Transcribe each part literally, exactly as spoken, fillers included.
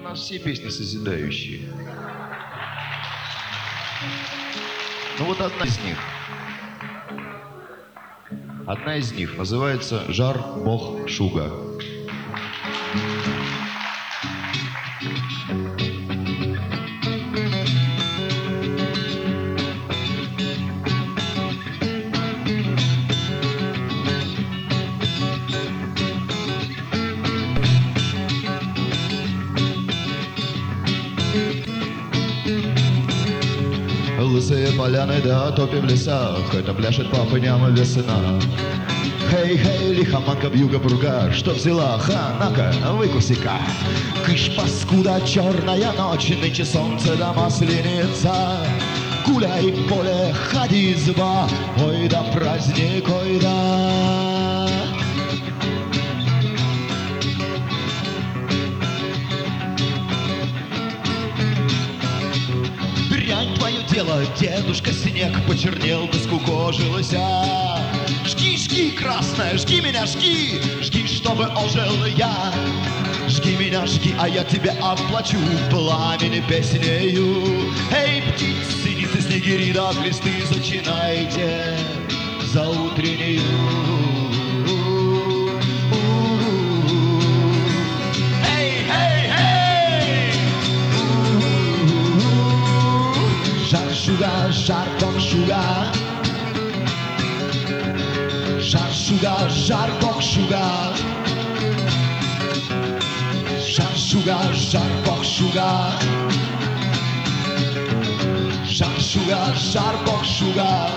нас все песни созидающие. Ну вот одна из них. Одна из них называется «Жар Бог Шуга». Лысые поляны, да топи в лесах, это пляшет по пням весна. Хей-хей, лихоманка, вьюга, пурга, что взяла, ха-на-ка, выкуси-ка. Кыш, паскуда, черная ночь, нынче солнце да масленица. Гуляй, поле, ходи, зба, ой да праздник, ой да. Дрянь твое дело, дедушка снег почернел да скукожилася. Жги, жги, красная, жги меня, жги, жги, чтобы ожил я. Жги меня, жги, а я тебе оплачу пламени песнею. Эй, птицы, синицы, снегири, да кресты зачинайте за утреннюю. Эй, эй, эй! Жар, шуга, жар, бог, шуга. Жар, шуга, жар, бог, шуга. Жар, шуга, жар, бог, шуга. Жар, шуга, жар, бог, шуга.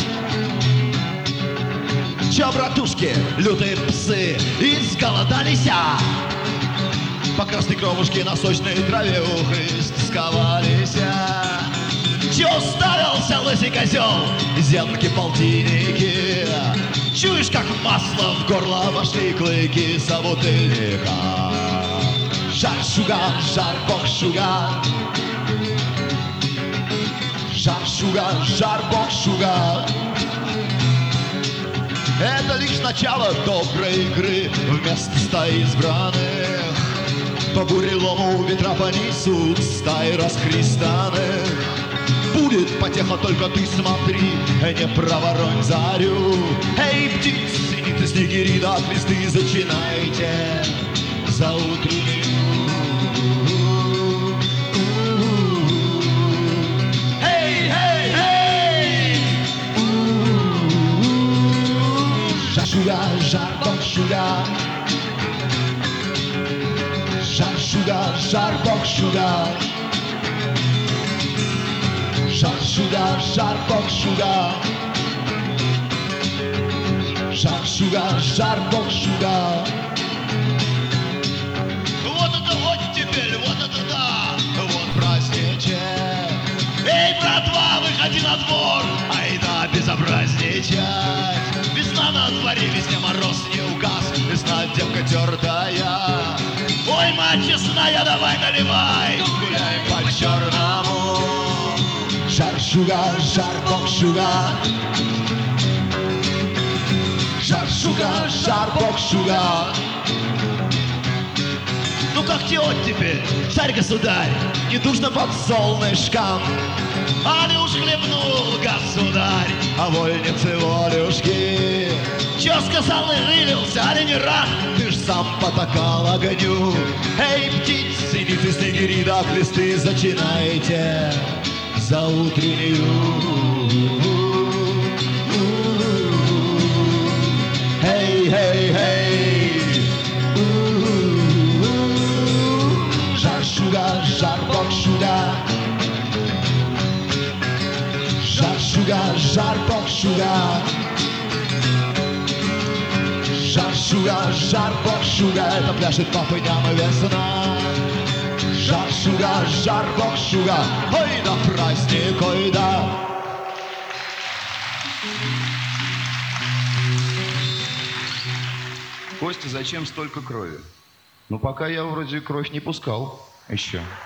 Чё, братушки, лютые псы, изголодались? По красной кровушке на сочной траве ухы стосковались. Чё уставился, лысый козел, зенки, полтинники? Чуешь, как масло в горло вошли клыки собутыльника. Жар, шуга, жар, бог, шуга. Жар, шуга, жар, бог, шуга. Это лишь начало доброй игры вместо стаи избранных. По бурелому ветра понесут стаи расхристанных. Будет потеха, только ты смотри, не проворонь зарю. Эй, птицы, синицы, снегири, да кресты зачинайте за утреннюю. Эй, эй, эй! Жар, шуга, жар, бог, шуга. Жар, шуга, жар, бог, шуга. Жар, шуга, жар, бог, шуга. Жар, шуга, жар, бог, шуга. Вот это вот теперь, вот это да, вот праздничек. Эй, братва, выходи на двор, ай да безобразничать. Весна на дворе, весне мороз не указ, весна девка тертая. Ой, мать честная, давай наливай, гуляем по-черному. Жар, шуга, жар, бог, шуга. Жар, шуга, жар, бог, шуга. Ну как тебе теперь, царь-государь, не душно под солнышком? А ты уж хлебнул, государь, а вольницы волюшки. Чё сказал и рылился, а не рад, ты ж сам потакал огню. Эй, птицы, синицы, снегири, да кресты зачинайте за утреннюю. Эй, эй, эй! Жар, шуга, жар, бог, шуга. Жар, шуга, жар, бог, шуга. Жар, шуга, жар, бог, шуга. Это пляшет по пням весна. Жар, шуга, жар, бог, шуга. Ой да праздник, ой да. Костя, зачем столько крови? Ну пока я вроде кровь не пускал еще.